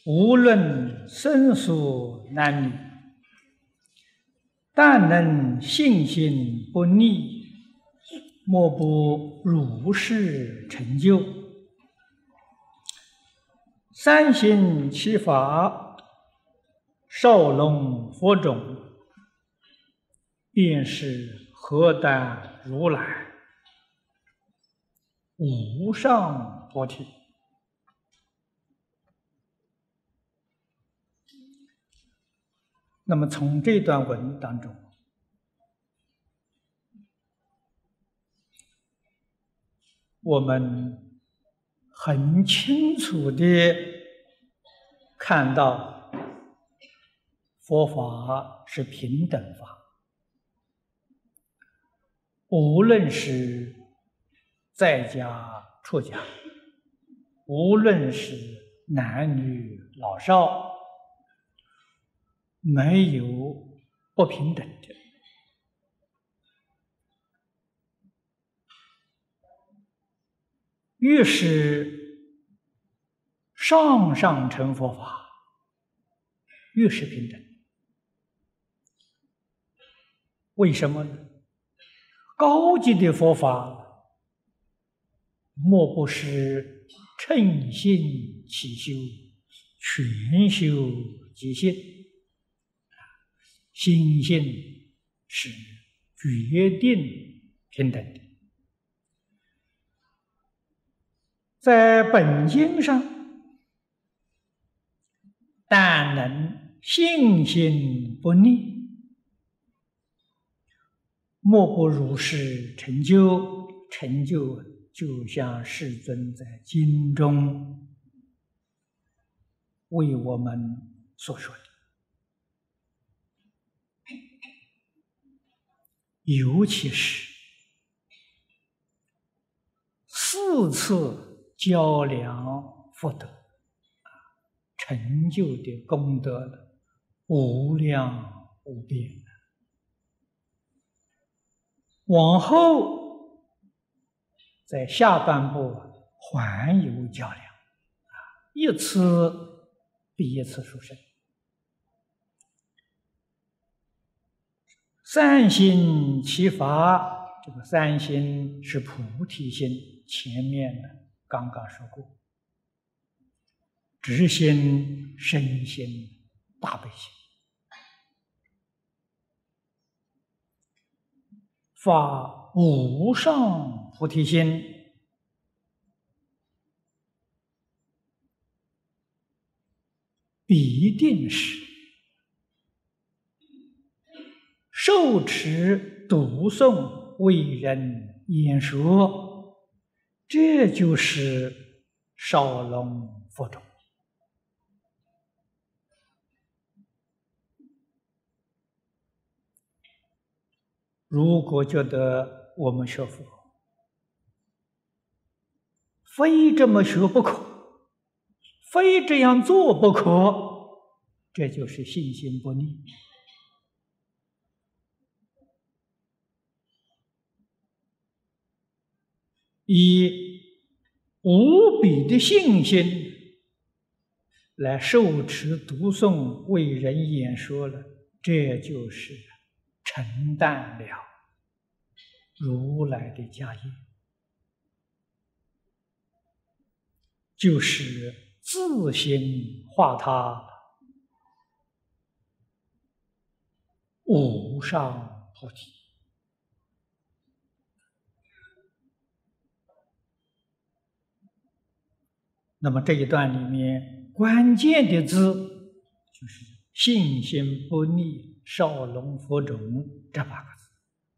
无论生死男女，但能信心不逆，莫不如是成就。三行七法，少龙佛种，便是何等如来无上菩提。那么从这段文当中，我们很清楚地看到佛法是平等法，无论是在家出家，无论是男女老少，没有不平等的。越是上乘佛法，越是平等。为什么呢？高级的佛法，莫不是称心起修，全修即性。心性是决定平等的。在本经上，但能信心不逆，莫不如是成就。成就就像世尊在经中为我们所说的，尤其是4次较量福德成就的功德无量无边。往后在下半部还有较量，一次比一次殊胜。三行七法，这个三行是菩提心，前面呢刚刚说过，直心、身心、大悲心。发无上菩提心，必定是受持读诵为人演说，这就是少龙佛种。如果觉得我们学佛非这么学不可，非这样做不可，这就是信心不逆。以无比的信心来受持读诵为人演说了，这就是承担了如来的家业，就是自行化他无上菩提。那么这一段里面关键的字就是信心不逆，少龙佛种这8个字。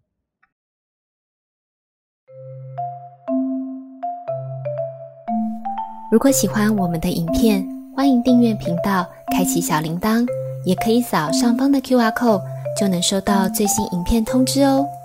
如果喜欢我们的影片，欢迎订阅频道，开启小铃铛，也可以扫上方的 QR code，就能收到最新影片通知哦。